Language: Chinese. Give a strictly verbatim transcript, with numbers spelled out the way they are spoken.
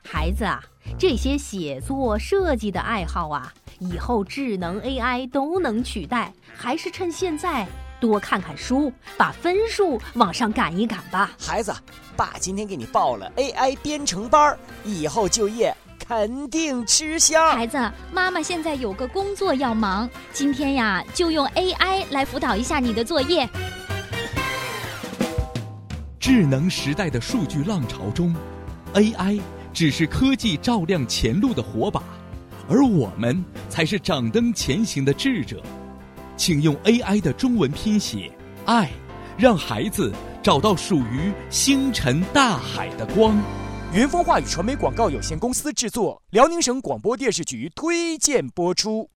孩子啊，这些写作、设计的爱好啊，以后智能 A I 都能取代，还是趁现在多看看书，把分数往上赶一赶吧。 孩子，爸今天给你报了 A I 编程班，以后就业肯定吃香。 孩子，妈妈现在有个工作要忙，今天呀就用 A I 来辅导一下你的作业。 智能时代的数据浪潮中， A I 只是科技照亮前路的火把，而我们才是掌灯前行的智者。请用 A I 的中文拼写爱，让孩子找到属于星辰大海的光。 云峰话语传媒广告有限公司制作，辽宁省广播电视局推荐播出。